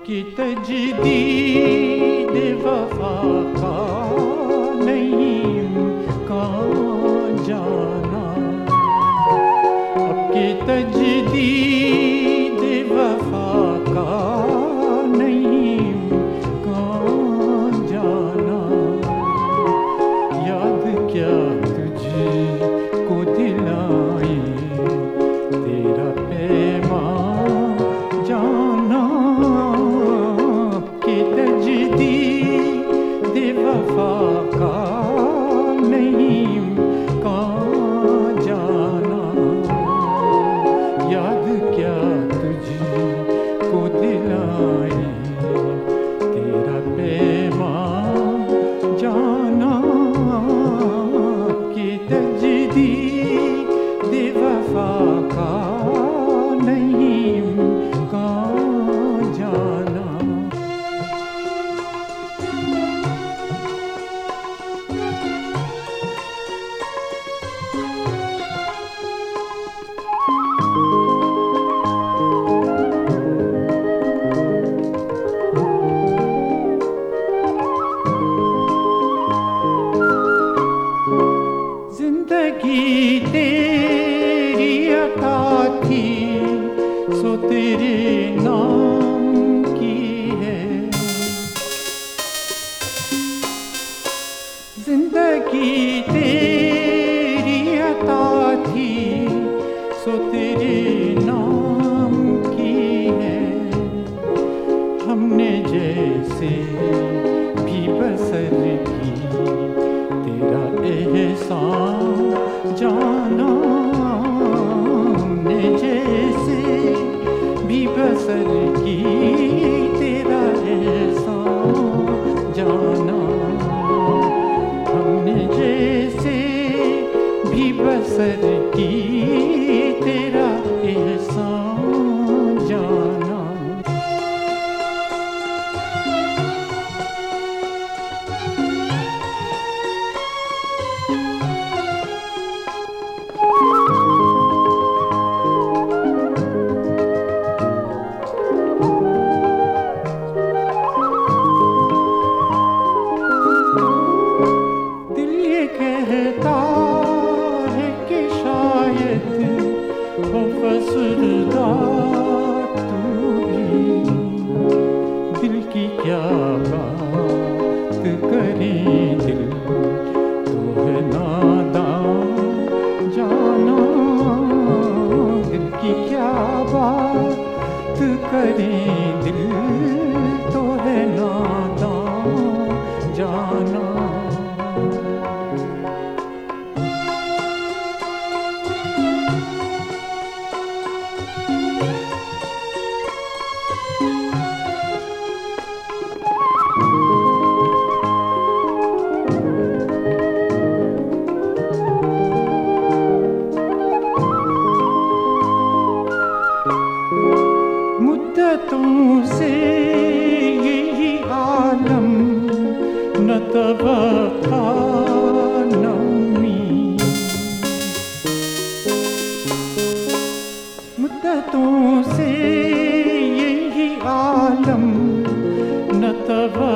कि तजदीद वफा का नहीं कहाँ जाना, अब कि तजदीद वफा का नहीं कहाँ जाना। याद क्या तुझको दिलाए तेरा पैमां जाना, कि तजदीद वफा का नहीं कहाँ जाना। याद क्या तुझको दिलाए तेरा पैमां जाना, कि तजदीद वफा का नहीं कहाँ जाना। जिंदगी तेरी अता थी सो तेरे नाम की है, जिंदगी तेरी अता थी सो तेरे नाम की है। हमने जैसे भी बसर की तेरा एहसान जाना, हमने जैसे भी बसर की तेरा एहसान जाना, हमने जैसे भी बसर की तेरा एहसान जाना। कहता है कि शायद हो फसुर्दा तू भी, दिल की क्या बात करें, दिल तो है नादान जाना, दिल की क्या बात करें, दिल तो है नादान जाना। मुद्दतों से यही आलम न तवक्का न उम्मीद, मुद्दतों से यही आलम न तवक्का